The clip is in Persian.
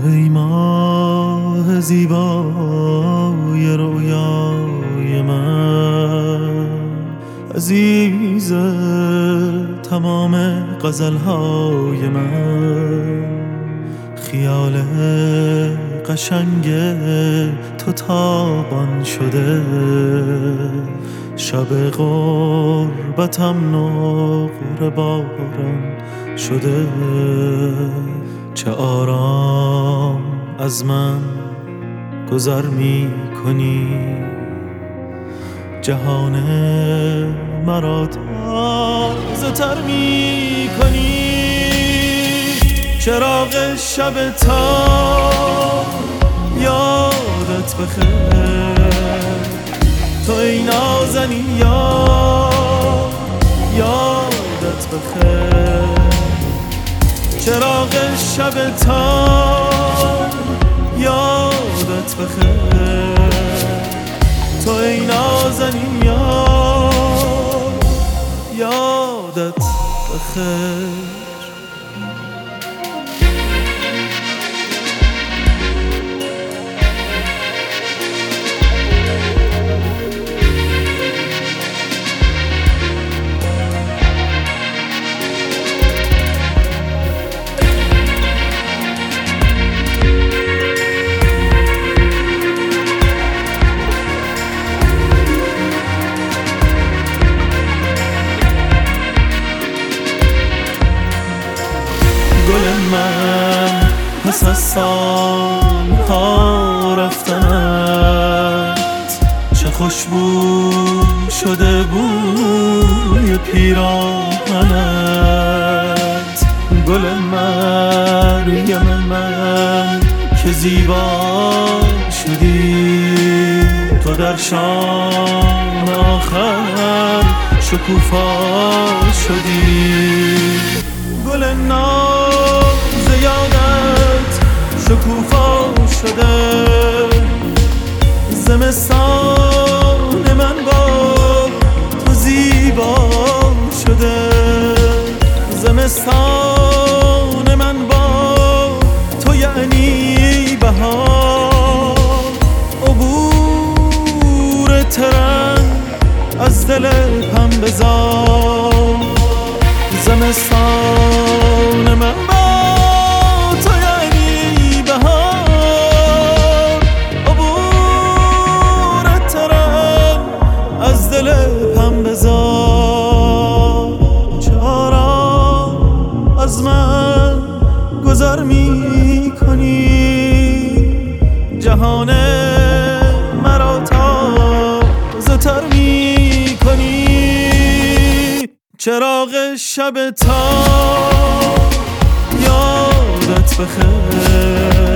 ای ماه زیبای رویای من، عزیز تمام غزلهای من، خیال قشنگ تو تابان شده، شب غربتم نقره باران شده. چه آرام از من گذر می کنی، جهان مرا تازه تر می کنی. چراغ شب تا یادت بخیر، تو ای نازنین یادت بخیر. چراغ شب تا یادت بخیر، تو ای نازنین یادت بخیر. گل من پس از سالها رفتنت، چه خوشبو شده بوی پیراهنت. گل مریم من که زیبا شدی، تو در شام آخر شکوفا شدی. گل ناز یادت شکوفا شده، زمستان من با تو زیبا شده. زمستان من با تو یعنی بهار، عبور ترن از دل پنبه‌زار. زمستان من با تو یعنی بهار، عبور ترن از دل پنبه‌زار. چه آرام از من گذر می کنی، جهان مرا تازه تر می کنی. چراغ شب تا یادت بخیر،